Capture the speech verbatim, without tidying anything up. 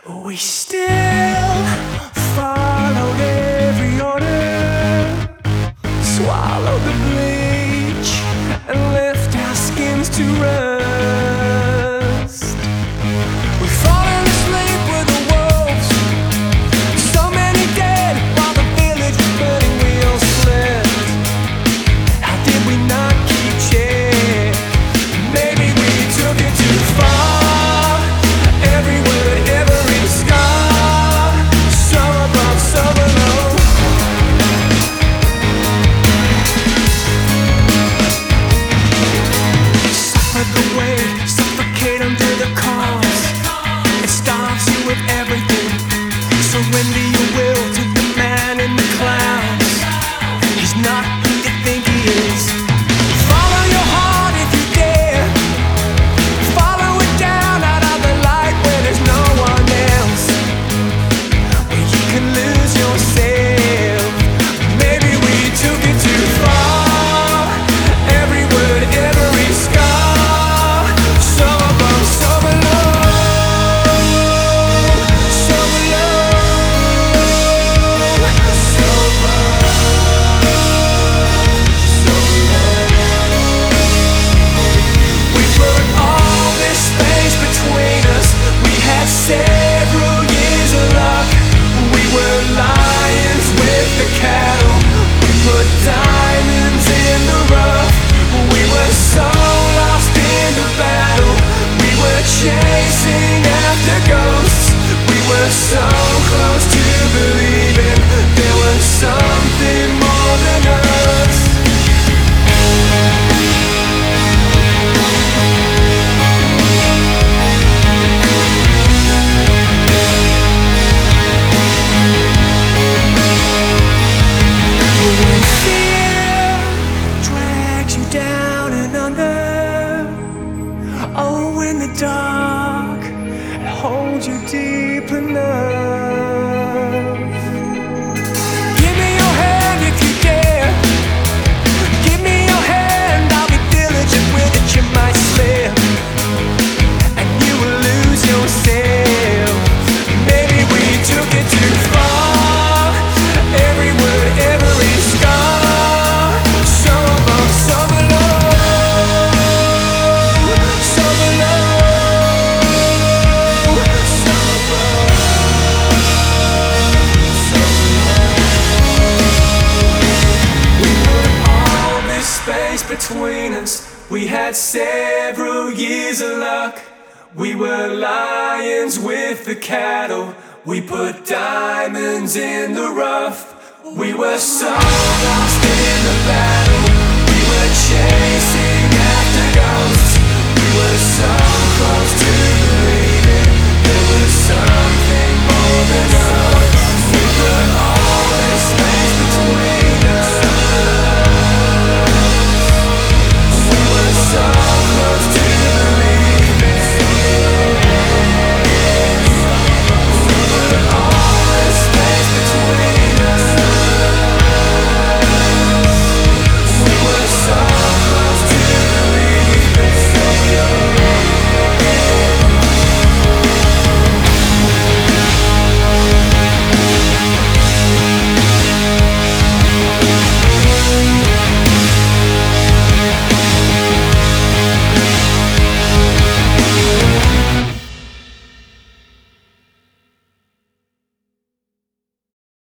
We still followed every order, swallowed the bleach and left our skins to rust. We've fallen asleep with the wolves, so many dead while the village was burning. We all slept. How did we not keep check? Maybe we took it too far. Every word, every scar, so above, so below. Suffer the weight, suffocate under the cause. It starves you with everything. Surrender your will to the man in the clouds. He's not who you think he is. Follow your heart if you dare. Follow it down out of the light where there's no one else, where you can lose yourself. Maybe we took it too far. Every word, every scar, so above, so below, so below, so above, so below. We put all this space between us. We had several years of luck. We were lions with the cattle. We put diamonds in the rough. We were so lost in the battle. We were chasing after ghosts. We were so close to believing there was something more than us. When fear drags you down and under, oh, in the dark, it holds you deep enough. Give me your hand if you dare. Give me your hand, I'll be diligent with it. You might slip and you will lose yourself. Maybe we took it too far. Every word, every scar, so above, so below, so below, so above, so below. We put all this space between us. We had several years of luck. We were lions with the cattle. We put diamonds in the rough. We were so lost in the battle. We were chasing after ghosts.